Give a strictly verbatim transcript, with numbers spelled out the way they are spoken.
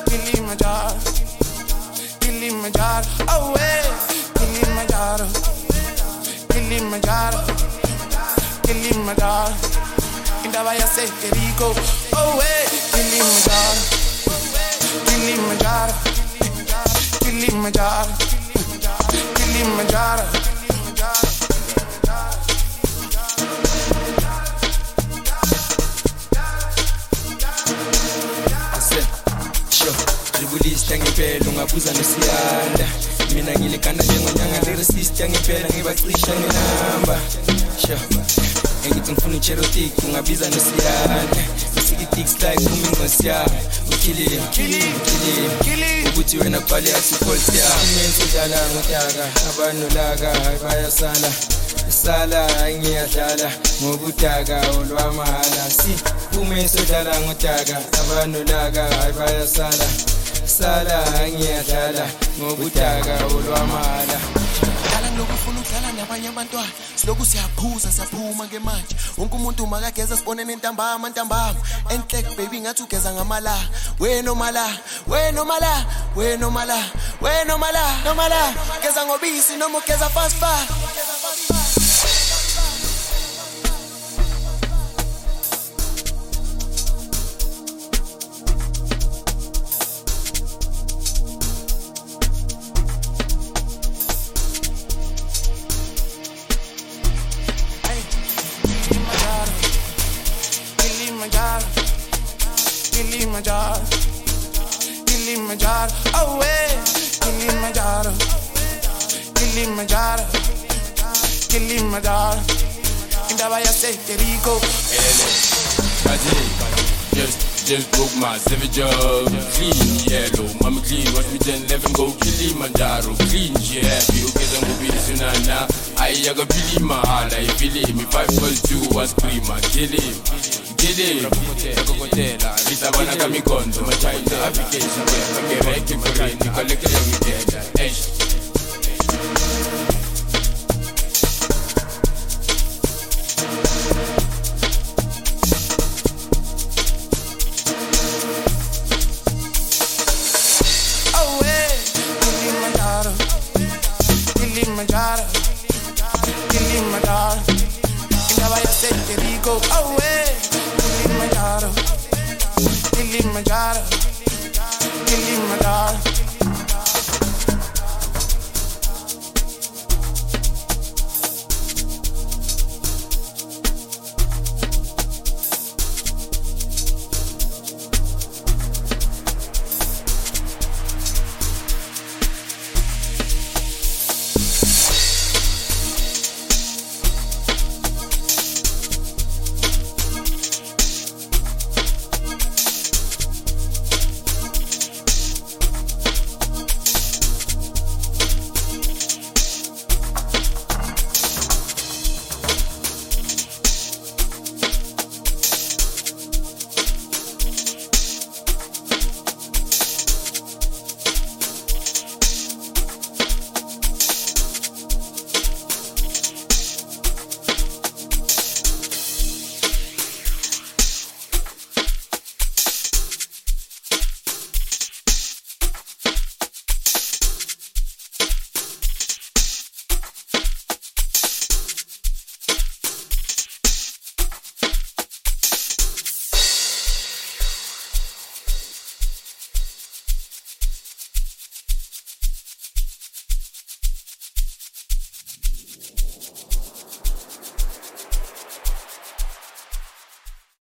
Kilimanjaro, Kilimanjaro, oh hey, Kilimanjaro, Kilimanjaro, Kilimanjaro, indaba yaseJericho, oh hey, Kilimanjaro, Kilimanjaro, Kilimanjaro, Kilimanjaro. Ngibulista ngempela ungabuza nesiyanda mina ngilikanda njengonyanga lyricist ngempela ngibacisha nginamba sho ngithi ngifuna icherotic ungabiza nesiyanda isikitix like kumingosiya ukilile ukilile ukuthi wena bhale asifoltia imenze dala ngotaka abantu laka bayasala sala ngiyadlala ngobutaka olwamahala si kume sodlala ngotaka abantu laka bayasala sala ngiyadlala ngobutaka olwamala dala ngilokufuna ukudlala nabanye abantwana siloku siyaphuza siyaphuma ngemanje wonke umuntu makageza sibonene ntambama ntambama enhle baby ngathi ugeza ngamala wena omala wena omala wena omala wena omala nomala geza ngobisi noma ugeza fast fast Kilimanjaro, Kilimanjaro, oh hey, Kilimanjaro, Kilimanjaro, Kilimanjaro, indaba yaseJericho. Just, just broke my seven job. Clean yellow, mama clean. Watch me then let him go. Kilimanjaro, clean yeah. You get them go be sunana. I yaga Billy Mahala, I feel me. Five plus two was prima. Kill him, kill him. Yakokotela, Rita bana kami kondo. My child application, get back in for it. Collect it together. Eish. Kilimanjaro,